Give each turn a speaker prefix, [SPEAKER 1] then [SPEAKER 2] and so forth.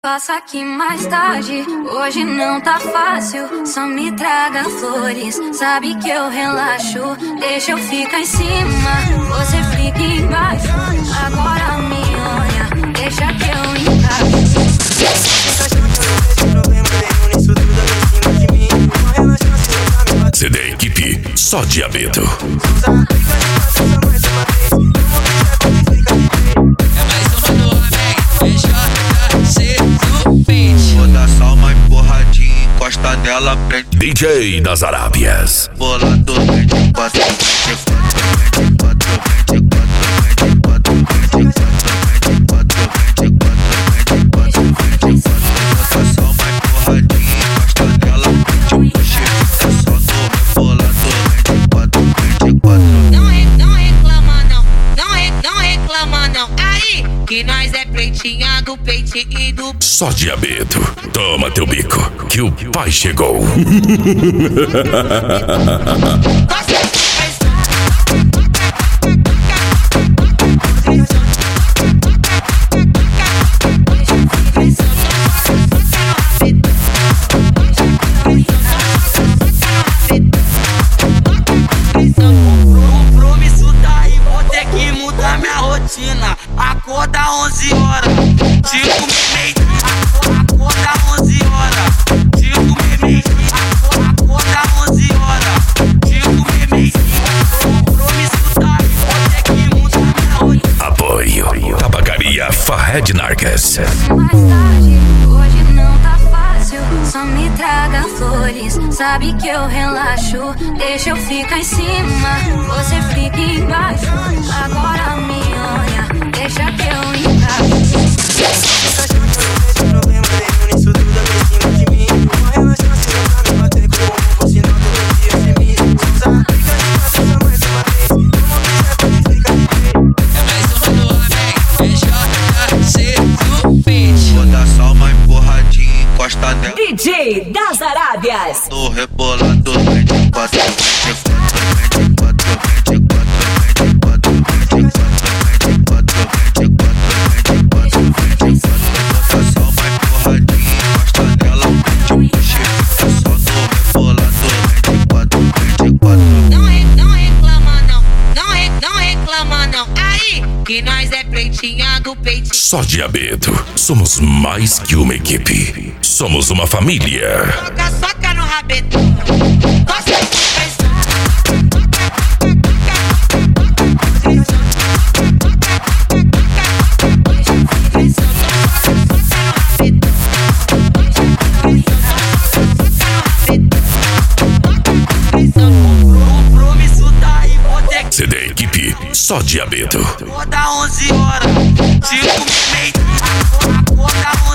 [SPEAKER 1] Passa aqui mais tarde, hoje não tá fácil. Só me traga flores, sabe que eu relaxo. Deixa eu ficar em cima, você fica embaixo. Agora me olha, deixa que eu encaixo.
[SPEAKER 2] CD Equipe, só diabeto.
[SPEAKER 3] Vou dar só uma empurradinha, encosta nela, prende.
[SPEAKER 2] DJ das Arábias.
[SPEAKER 3] Bolado 24,
[SPEAKER 4] que nós é peitinha do peitinho do...
[SPEAKER 2] Só diabeto. Toma teu bico, que o pai chegou.
[SPEAKER 3] Acorda 11 horas, tipo meio-dia. Acorda 11 horas, tipo meio-dia. Acorda 11 horas, tipo meio-dia. Compromisso tá aí, vou ter que mudar minha rotina.
[SPEAKER 2] Apoio Tabacaria Fahed Narques.
[SPEAKER 1] Mais tarde, hoje não tá fácil. Só me traga flores, sabe que eu relaxo. Deixa eu ficar em cima, você fica embaixo. Agora me olha, deixa que eu encaixo.
[SPEAKER 3] Vou dar só uma empurradinha, encosta nela.
[SPEAKER 5] DJ das Arábias.
[SPEAKER 3] Tô rebolado 24,
[SPEAKER 4] Não reclama não, aí que nós é peitinha do peitinho.
[SPEAKER 2] Só diabeto. Somos mais que uma equipe. Somos uma família.
[SPEAKER 4] Soca no rabetão.
[SPEAKER 2] CD Equipe, só diabeto.
[SPEAKER 3] Acorda 11 horas, tipo meio-dia. Acorda 11 horas.